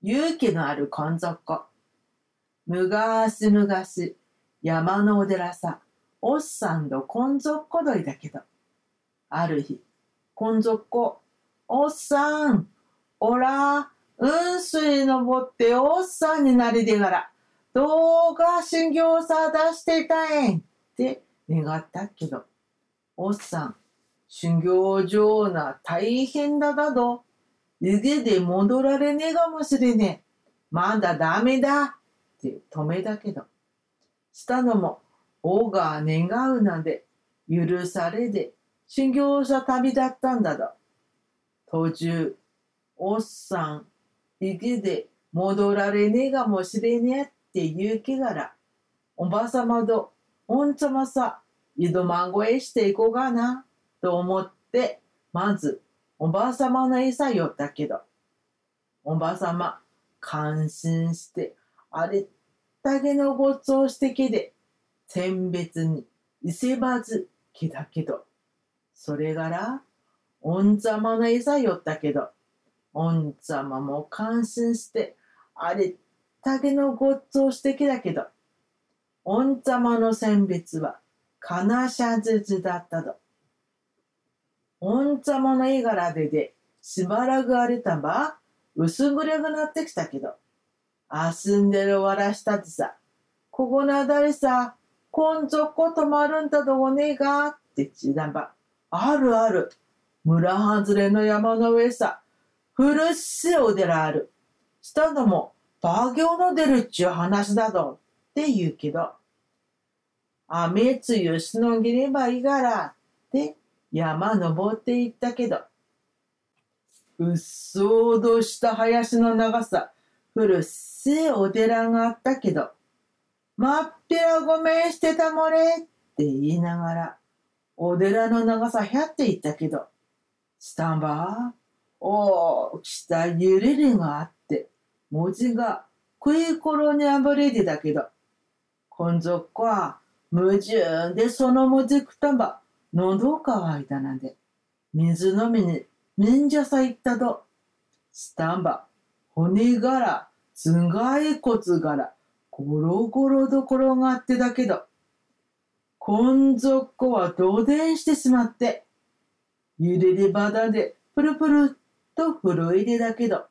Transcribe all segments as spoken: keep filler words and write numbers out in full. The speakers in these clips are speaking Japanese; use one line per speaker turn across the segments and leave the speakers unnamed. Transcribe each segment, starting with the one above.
勇気のある根底。むがしむがし、山のお寺さ、おっさんと根底どいだけど、ある日、根底、おっさん、おら、雲水登っておっさんになりでがら、どうか修行さ出していたいんって願ったけど、おっさん、修行上な大変だだど、家で戻られねえかもしれねえ。まだダメだって止めたけど、したのも、おが願うなんで、許されで修行者旅だったんだど。途中、おっさん、家で戻られねえかもしれねえって言う気がら、おばさまとおんちゃまさ、井戸まごえしていこうかな、と思って、まず、おばさまの餌よったけど、おばさま、感心して、あれだけのごちそうしてけで、選別に伊勢ばずけだけど、それがら、おんちゃまの餌よったけど、おんちゃまも感心して、あれだけのごちそうしてけだけど、おんちゃまの選別は、かなしゃずずだったど。おんちゃまの絵柄でで、しばらくあれたば、薄暗くなってきたけど、あすんでるわらしたちさ、ここなだれさ、こんぞっこ泊まるんだどごねえがってちだば、あるある、村外れの山の上さ、古っしいお寺ある。したのも、馬行の出るっちゅう話だどって言うけど、雨つゆしのぎればいいがらって山登っていったけど、うっそうとした林の長さ、古っしいお寺があったけど、まっぴらごめんしてたもれって言いながら、お寺の長さひゃって言ったけど、したんば、大きしたゆれりがあって、文字が食いころにあぶれてたけど、こんぞっこは矛盾でその文字くたば、喉乾いたなんで、水飲みに忍者さ行ったと、したんば、骨柄、頭蓋骨柄、ゴロゴロどころがあってだけど、こんぞっこはどでんしてしまって、ゆれりばだでプルプルっと震いでだけど、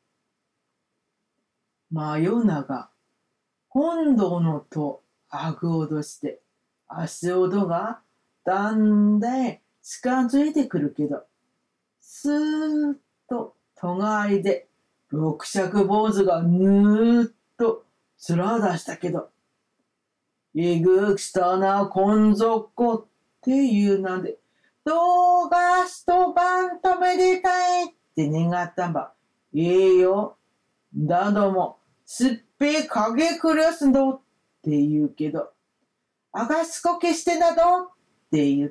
真夜中、本堂のとあぐおどして、足音がだんだん近づいてくるけど、スーッと戸が開いて、六尺坊主がぬーっと面出したけど、いぐきたなこんぞっこっていうなんで、どうが一晩止めでたいって願ったんば。ええよ。だども、すっぺい影くるすんどって言うけど、あがすこ消してなどって言って、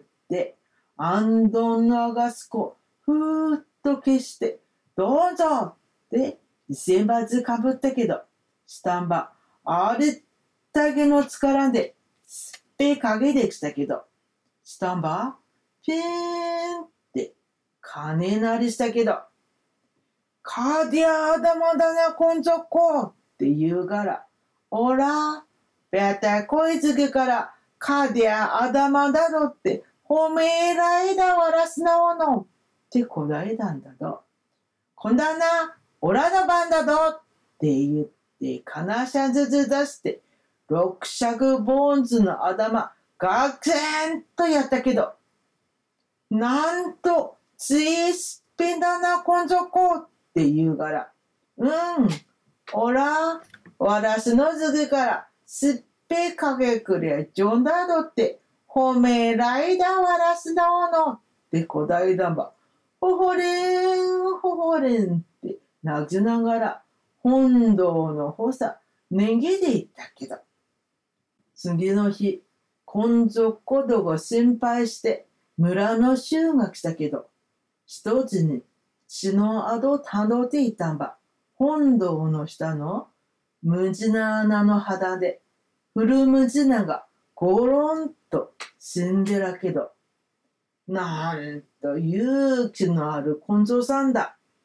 あんどんのあがすこ、ふーっと消して、どうぞって伊勢ばずかぶったけど、したんば、あれだけの力で、すっぺい影できたけど、したんば、ピーンって鐘鳴りしたけど、カディアーダマだなこんぞっこって言うから、おら、べたこいつけからカディアーダマだろって褒めらいだわらすなおのってこだえたんだど。こんだな、おらの番だどって言って金しゃずつ出して、六尺ボンズの頭ガクセンとやったけど、なんと、ついすっぺんだな、こんぞこって言うから。うん、おら、わらすのずぐから、すっぺかけくりゃ、ジョンダードって、褒めらいだわらすなおのって答えだんば。ほほれん、ほほれんって泣きながら、本堂のほさ、ねげでいったけど。次の日、こんぞっこどご心配して、村の衆が来たけど、一つに血の跡たどっていたんば。本堂の下の無地な穴の肌で、古無地ながゴロンと死んでらけど、なんと勇気のある根性さんだ。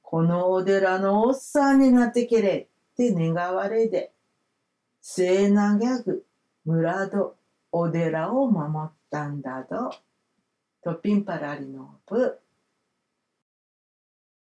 このお寺のおっさんになってけれって願われで、せいなぎゃぐ村どお寺を守ったんだど。とピンパラリのぶ。